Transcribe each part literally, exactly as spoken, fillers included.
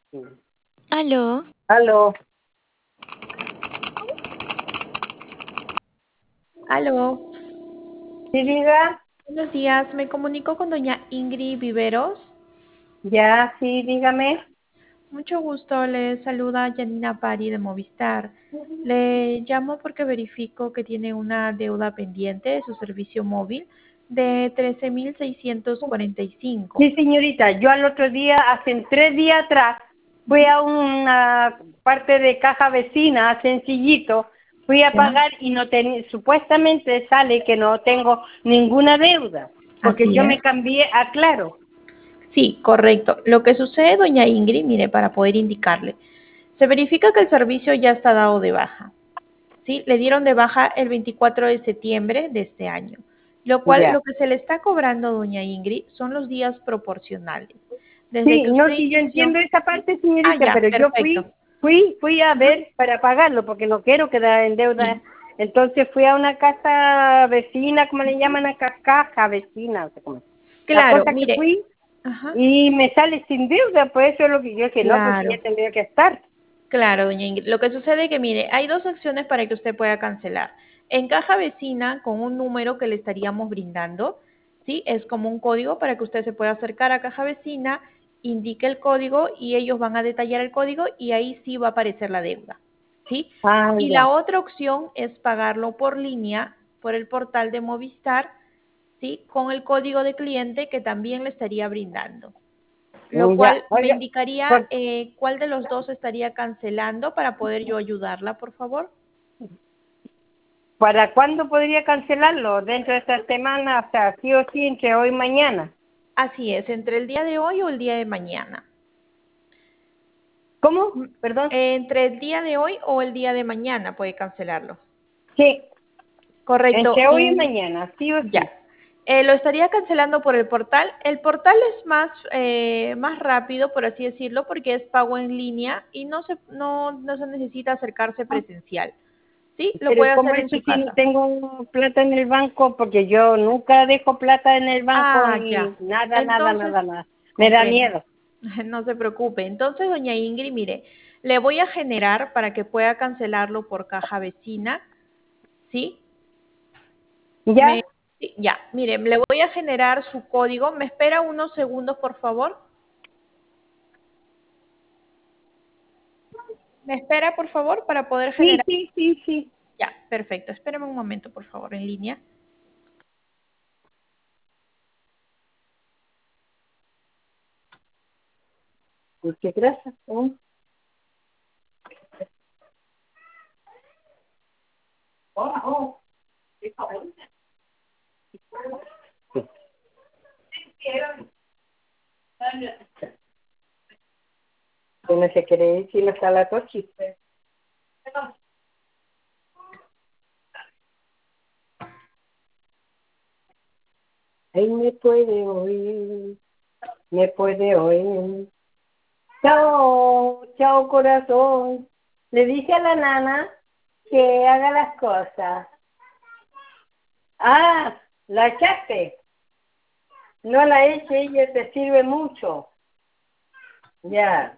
Sí. Aló, Aló, Aló, sí, diga, buenos días. Me comunico con doña Ingrid Viveros. ya, sí, dígame. Mucho gusto, le saluda Janina Pari de Movistar. Le llamo porque verifico que tiene una deuda pendiente de su servicio móvil de trece mil seiscientos cuarenta y cinco. Sí, señorita, yo al otro día, hace tres días atrás, fui a una parte de caja vecina, sencillito, fui a ¿Ya? pagar y no tenía, supuestamente sale que no tengo ninguna deuda, porque Así yo me es. cambié a Claro. Sí, correcto. Lo que sucede, doña Ingrid, mire, para poder indicarle, se verifica que el servicio ya está dado de baja. ¿Sí? Le dieron de baja el veinticuatro de septiembre de este año, lo cual Ya. lo que se le está cobrando, doña Ingrid, son los días proporcionales. Desde Sí, que no, usted sí, yo inició, entiendo esa parte, ah, señorita, ya, pero yo perfecto. fui, fui, fui a Ajá, ver para pagarlo, porque no quiero quedar en deuda. sí, Entonces fui a una casa vecina, ¿cómo le llaman acá? Caja vecina, no sé cómo. La claro, cosa que mire, fui ajá, y me sale sin deuda, pues eso es lo que yo dije, no, pues sí, ya claro, tendría que estar. claro, doña Ingrid. Lo que sucede es que, mire, hay dos opciones para que usted pueda cancelar. En caja vecina, con un número que le estaríamos brindando, ¿sí? Es como un código para que usted se pueda acercar a caja vecina, indique el código y ellos van a detallar el código y ahí sí va a aparecer la deuda, ¿sí? Ah, Y la ya. otra opción es pagarlo por línea, por el portal de Movistar, ¿sí? Con el código de cliente que también le estaría brindando, lo Ya, cual me oiga, indicaría por- eh, cuál de los dos estaría cancelando para poder yo ayudarla, por favor. ¿para cuándo podría cancelarlo? Dentro de esta semana, o sea, sí o sí, entre hoy y mañana. Así es, entre el día de hoy o el día de mañana. ¿Cómo? Mm, Perdón. Entre el día de hoy o el día de mañana puede cancelarlo. Sí, Correcto. entre hoy y eh, mañana, sí o ya. sí. Eh, lo estaría cancelando por el portal. El portal es más, eh, más rápido, por así decirlo, porque es pago en línea y no se, no, no se necesita acercarse presencial. ¿Sí? Lo Pero puede ¿cómo hacer es en que su si no casa. tengo plata en el banco? Porque yo nunca dejo plata en el banco Ah, ya. ni nada, nada, nada, Entonces, nada. Me da comprendo. miedo. No se preocupe. Entonces, doña Ingrid, mire, le voy a generar para que pueda cancelarlo por caja vecina, ¿sí? ¿Ya? Me, sí, ya, mire, le voy a generar su código. ¿Me espera unos segundos, por favor? ¿Me espera, por favor, para poder Sí, generar? sí, sí, sí. Ya, perfecto. Espéreme un momento, por favor, en línea. Muchas gracias. ¿Eh? Oh, oh. Que no se quiere ir si no está la coche. Él me puede oír, me puede oír. Chao, chao corazón. Le dije a la nana que haga las cosas. Ah, la echaste. No la eche, ella te sirve mucho. Ya.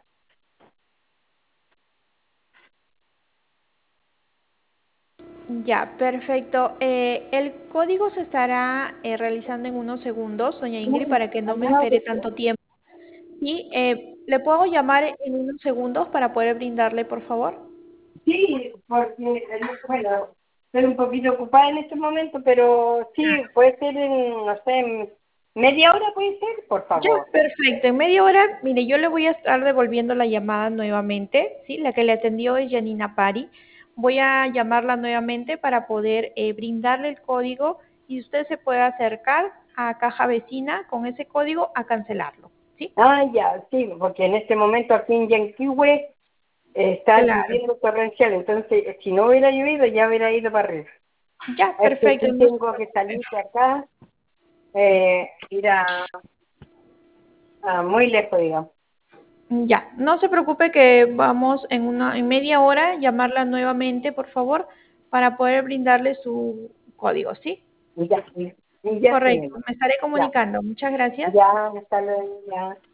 Ya, perfecto. Eh, el código se estará eh, realizando en unos segundos, doña Ingrid, para que no me espere tanto tiempo. Sí, eh, ¿le puedo llamar en unos segundos para poder brindarle, por favor? Sí, porque, eh, bueno, estoy un poquito ocupada en este momento, pero sí, puede ser en, no sé, en media hora puede ser, por Ya, favor. perfecto. En media hora, mire, yo le voy a estar devolviendo la llamada nuevamente, ¿sí? La que le atendió es Janina Pari. Voy a llamarla nuevamente para poder eh, brindarle el código y usted se puede acercar a Caja Vecina con ese código a cancelarlo, ¿sí? Ah, ya, sí, porque en este momento aquí en Yanquihue eh, está Claro. lloviendo torrencial, entonces eh, si no hubiera llovido ya hubiera ido para arriba. Ya, Es que perfecto. sí No se tengo que preocupe. salir de acá, eh, ir a, a muy lejos, digamos. Ya, no se preocupe que vamos en una en media hora llamarla nuevamente, por favor, para poder brindarle su código, ¿sí? Y ya, y ya, Correcto, señor. me estaré Ya, comunicando. Muchas gracias. ya, hasta luego, ya.